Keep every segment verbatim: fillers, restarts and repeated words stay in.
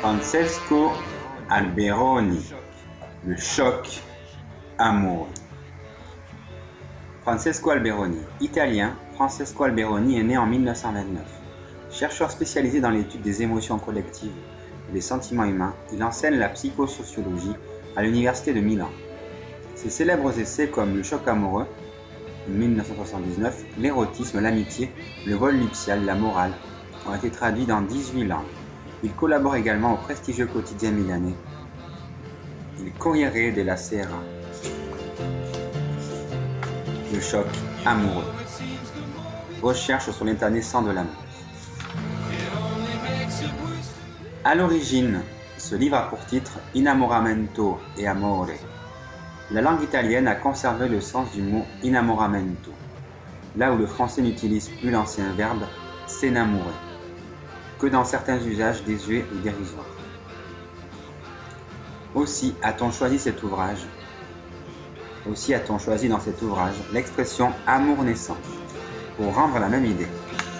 Francesco Alberoni, le choc amoureux. Francesco Alberoni, italien, Francesco Alberoni est né en mille neuf cent vingt-neuf. Chercheur spécialisé dans l'étude des émotions collectives et des sentiments humains, il enseigne la psychosociologie à l'université de Milan. Ses célèbres essais comme Le choc amoureux, en mille neuf cent soixante-dix-neuf, L'érotisme, l'amitié, le vol nuptial, la morale, ont été traduits dans dix-huit langues. Il collabore également au prestigieux quotidien milanais Il Corriere della Sera. Le choc amoureux. Recherche sur l'état naissant de l'amour. À l'origine, ce livre a pour titre Innamoramento e amore. La langue italienne a conservé le sens du mot innamoramento, là où le français n'utilise plus l'ancien verbe s'énamourer, que dans certains usages désuets ou dérisoires. Aussi a-t-on choisi cet ouvrage, aussi a-t-on choisi dans cet ouvrage l'expression amour naissant, pour rendre la même idée.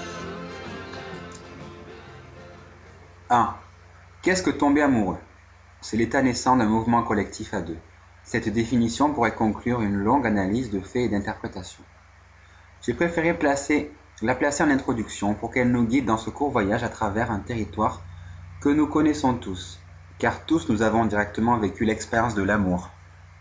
un. Qu'est-ce que tomber amoureux? C'est l'état naissant d'un mouvement collectif à deux. Cette définition pourrait conclure une longue analyse de faits et d'interprétations. J'ai préféré placer, la placer en introduction pour qu'elle nous guide dans ce court voyage à travers un territoire que nous connaissons tous, car tous nous avons directement vécu l'expérience de l'amour,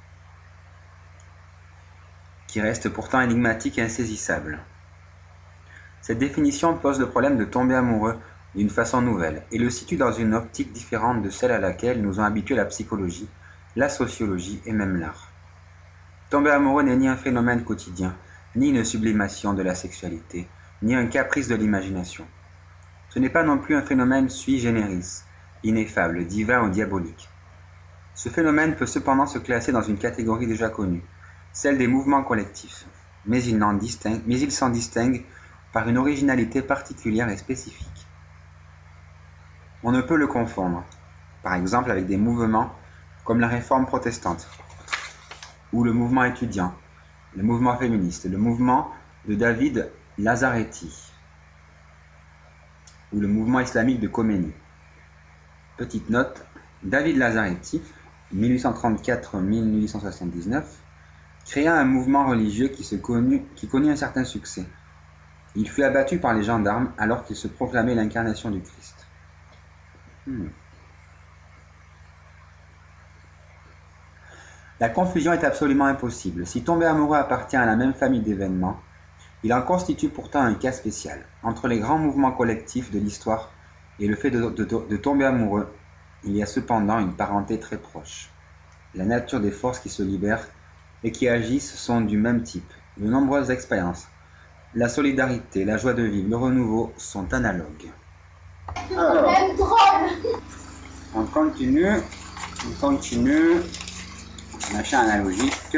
qui reste pourtant énigmatique et insaisissable. Cette définition pose le problème de tomber amoureux d'une façon nouvelle et le situe dans une optique différente de celle à laquelle nous ont habitués la psychologie, la sociologie et même l'art. Tomber amoureux n'est ni un phénomène quotidien, ni une sublimation de la sexualité, ni un caprice de l'imagination. Ce n'est pas non plus un phénomène sui generis, ineffable, divin ou diabolique. Ce phénomène peut cependant se classer dans une catégorie déjà connue, celle des mouvements collectifs, mais il, n'en distingue, mais il s'en distingue par une originalité particulière et spécifique. On ne peut le confondre, par exemple avec des mouvements comme la réforme protestante, ou le mouvement étudiant, le mouvement féministe, le mouvement de David Lazaretti, ou le mouvement islamique de Khomeini. Petite note, David Lazaretti, mille huit cent trente-quatre à mille huit cent soixante-dix-neuf, créa un mouvement religieux qui, se connut, qui connut un certain succès. Il fut abattu par les gendarmes alors qu'il se proclamait l'incarnation du Christ. Hmm. La confusion est absolument impossible. Si tomber amoureux appartient à la même famille d'événements, il en constitue pourtant un cas spécial. Entre les grands mouvements collectifs de l'histoire et le fait de, de, de tomber amoureux, il y a cependant une parenté très proche. La nature des forces qui se libèrent et qui agissent sont du même type. De nombreuses expériences, la solidarité, la joie de vivre, le renouveau sont analogues. Alors, on continue, on continue, machin analogique.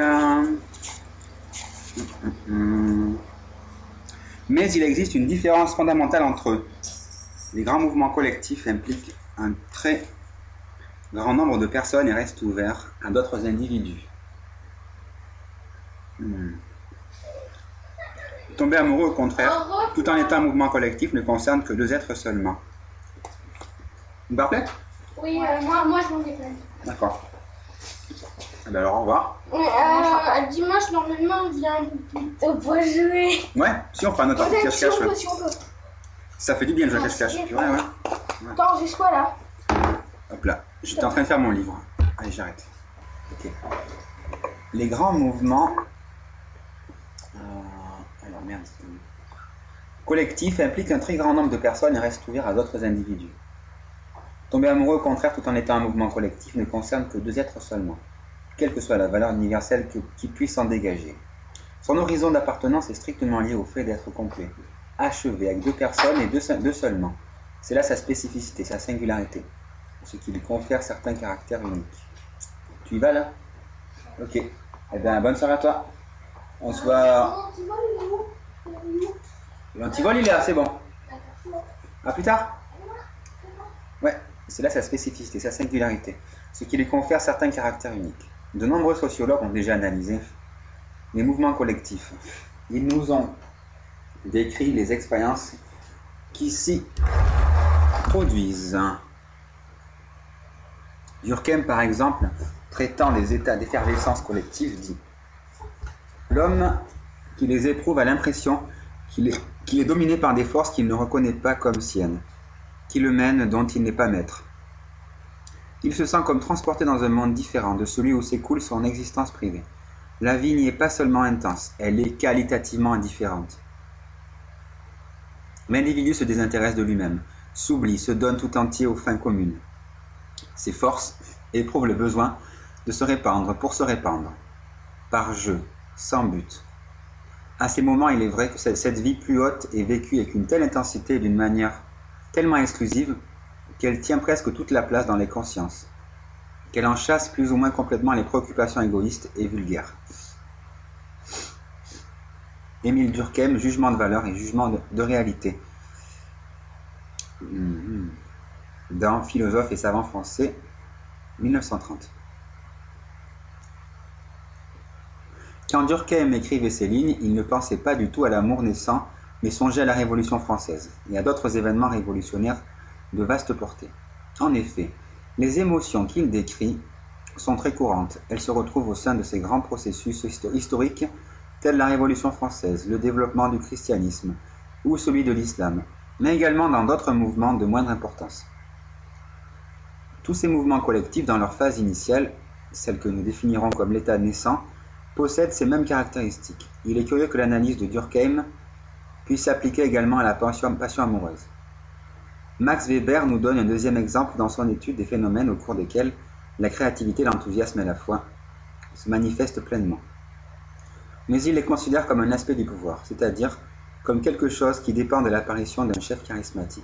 Mais il existe une différence fondamentale entre eux. Les grands mouvements collectifs impliquent un très grand nombre de personnes et restent ouverts à d'autres individus. Hmm. Tomber amoureux, au contraire, tout en étant un mouvement collectif, ne concerne que deux êtres seulement. Vous me rappelez? Oui, euh, moi, moi je m'en déplace. D'accord. Eh bien alors, au revoir. Euh, dimanche, normalement, on vient plutôt pas jouer. Ouais, si on fait un autre Ouais, cache-cache. si on peut, si on peut. Ça fait du bien de jouer à cache-cache. Ouais, ouais. ouais. Attends, j'ai quoi là? Hop là, j'étais en train de faire mon livre. Allez, j'arrête. Ok. Les grands mouvements euh, alors, merde. collectifs impliquent un très grand nombre de personnes et restent ouverts à d'autres individus. Tomber amoureux, au contraire, tout en étant un mouvement collectif, ne concerne que deux êtres seulement, quelle que soit la valeur universelle que, qui puisse en dégager. Son horizon d'appartenance est strictement lié au fait d'être complet, achevé, avec deux personnes et deux, deux seulement. C'est là sa spécificité, sa singularité, ce qui lui confère certains caractères uniques. Tu y vas là? Ok. Eh bien, bonne soirée à toi. On se voit... L'antivol, il est là, c'est bon. À plus tard. Ouais, c'est là sa spécificité, sa singularité, ce qui lui confère certains caractères uniques. De nombreux sociologues ont déjà analysé les mouvements collectifs. Ils nous ont décrit les expériences qui s'y produisent. Durkheim, par exemple, traitant des états d'effervescence collective, dit « L'homme qui les éprouve a l'impression qu'il est, qu'il est dominé par des forces qu'il ne reconnaît pas comme siennes, qui le mènent dont il n'est pas maître. Il se sent comme transporté dans un monde différent de celui où s'écoule son existence privée. La vie n'y est pas seulement intense, elle est qualitativement indifférente. L'individu se désintéresse de lui-même, s'oublie, se donne tout entier aux fins communes. Ses forces éprouvent le besoin de se répandre pour se répandre, par jeu, sans but. À ces moments, il est vrai que cette vie plus haute est vécue avec une telle intensité et d'une manière tellement exclusive qu'elle tient presque toute la place dans les consciences, qu'elle en chasse plus ou moins complètement les préoccupations égoïstes et vulgaires. Émile Durkheim, Jugement de valeur et jugement de, de réalité. Dans Philosophe et savant français, mille neuf cent trente. Quand Durkheim écrivait ces lignes, il ne pensait pas du tout à l'amour naissant, mais songeait à la Révolution française et à d'autres événements révolutionnaires de vaste portée. En effet, les émotions qu'il décrit sont très courantes. Elles se retrouvent au sein de ces grands processus historiques tels la Révolution française, le développement du christianisme ou celui de l'islam, mais également dans d'autres mouvements de moindre importance. Tous ces mouvements collectifs, dans leur phase initiale, celle que nous définirons comme l'état naissant, possèdent ces mêmes caractéristiques. Il est curieux que l'analyse de Durkheim puisse s'appliquer également à la passion, passion amoureuse. Max Weber nous donne un deuxième exemple dans son étude des phénomènes au cours desquels la créativité, l'enthousiasme et la foi se manifestent pleinement. Mais il les considère comme un aspect du pouvoir, c'est-à-dire comme quelque chose qui dépend de l'apparition d'un chef charismatique.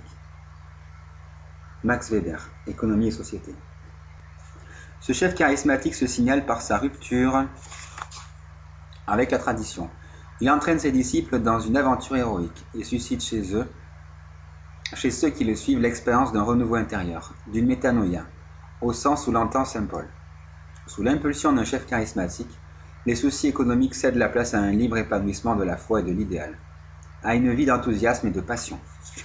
Max Weber, Économie et Société. Ce chef charismatique se signale par sa rupture avec la tradition. Il entraîne ses disciples dans une aventure héroïque et suscite chez eux, chez ceux qui le suivent, l'expérience d'un renouveau intérieur, d'une métanoïa, au sens où l'entend saint Paul. Sous l'impulsion d'un chef charismatique, les soucis économiques cèdent la place à un libre épanouissement de la foi et de l'idéal, à une vie d'enthousiasme et de passion.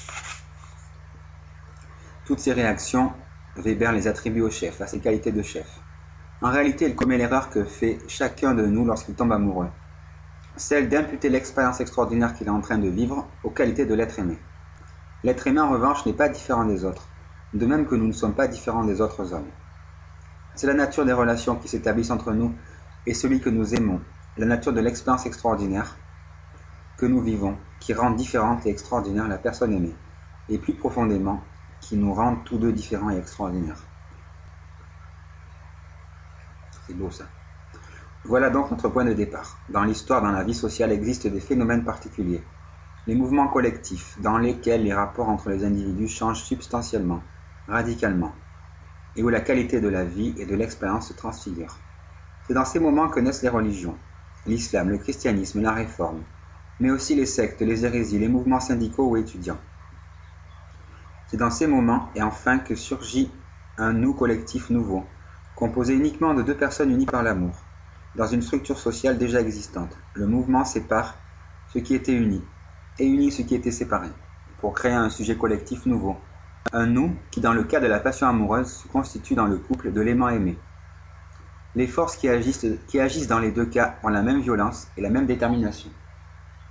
Toutes ces réactions, Weber les attribue au chef, à ses qualités de chef. En réalité, il commet l'erreur que fait chacun de nous lorsqu'il tombe amoureux, celle d'imputer l'expérience extraordinaire qu'il est en train de vivre aux qualités de l'être aimé. L'être aimé, en revanche, n'est pas différent des autres, de même que nous ne sommes pas différents des autres hommes. C'est la nature des relations qui s'établissent entre nous et celui que nous aimons, la nature de l'expérience extraordinaire que nous vivons, qui rend différente et extraordinaire la personne aimée, et plus profondément, qui nous rend tous deux différents et extraordinaires. C'est beau ça. Voilà donc notre point de départ. Dans l'histoire, dans la vie sociale, existent des phénomènes particuliers. Les mouvements collectifs, dans lesquels les rapports entre les individus changent substantiellement, radicalement, et où la qualité de la vie et de l'expérience se transfigurent. C'est dans ces moments que naissent les religions, l'islam, le christianisme, la réforme, mais aussi les sectes, les hérésies, les mouvements syndicaux ou étudiants. C'est dans ces moments, et enfin, que surgit un nous collectif nouveau, composé uniquement de deux personnes unies par l'amour, dans une structure sociale déjà existante. Le mouvement sépare ce qui était uni, et unit ce qui était séparé, pour créer un sujet collectif nouveau, un nous qui, dans le cas de la passion amoureuse, se constitue dans le couple de l'aimant aimé. Les forces qui agissent, qui agissent dans les deux cas ont la même violence et la même détermination.